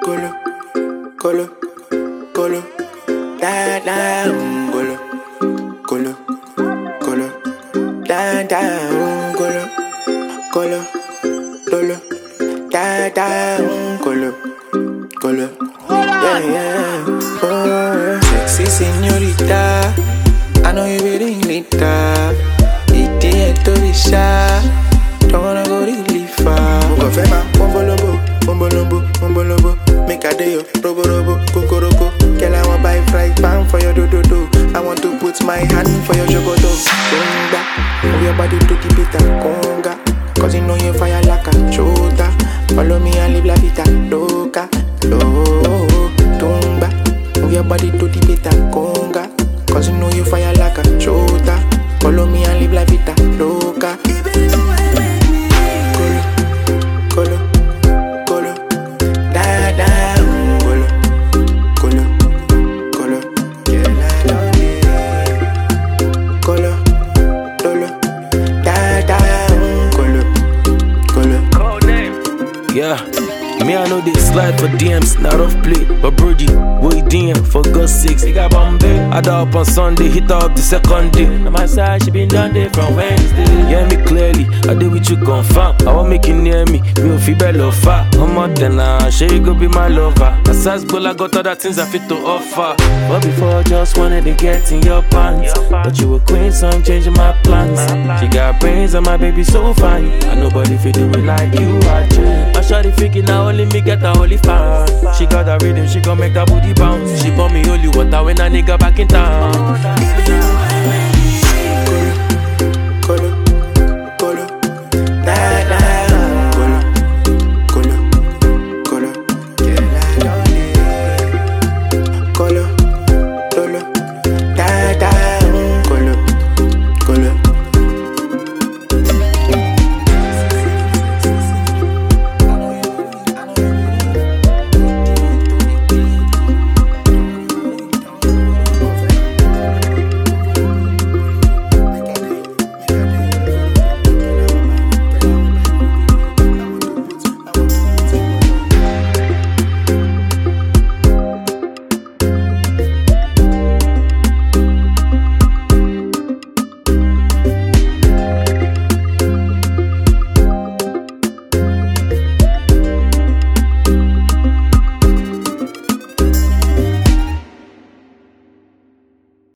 Colo, colo, colo, da da, colo, colo, colo, da da, colo, colo, lolo, da da, colo, colo, yeah yeah. Oh, sexy señorita, I know you be ringleader. Idiot to be shy, don't wanna go really far. Go fema, bombolombo, bombolombo, bombolombo. Make a day, robo robo, kokoroko. Girl, I want buy fried pan for your do do do. I want to put my hand for your jogoto. Conga, move your body to the beat conga. Cause you know you fire like a chota. Follow me and live la vida loca, lo tumba. Move your body to the beat conga. Cause you know you fire like a chota. Follow me and live la vida loca. Colo, colo, da da, colo, colo, colo, girl I love it. Colo, lolo, da da, colo, colo. Code name. Yeah. Me, I know they slide for DMs, not off play. But Brody, what you DM for God's sakes? He got Bombay. I dial up on Sunday, hit her up the second day. On my side, she been done day from Wednesday. Yeah, me clearly, I did with you confirm. I won't make you near me, we will feel better far. I'm out there now, sure you go be my lover. My size goal, I got other things I fit to offer. But before, just wanted to get in your pants. But you a queen, so I'm changing my plans. She got brains and my baby so fine. And nobody fit do it like you, I change. I shawty freaking out. Only me get a holy fan. She got a rhythm, she gon' make that booty bounce. She pour me holy water when a nigga back in town.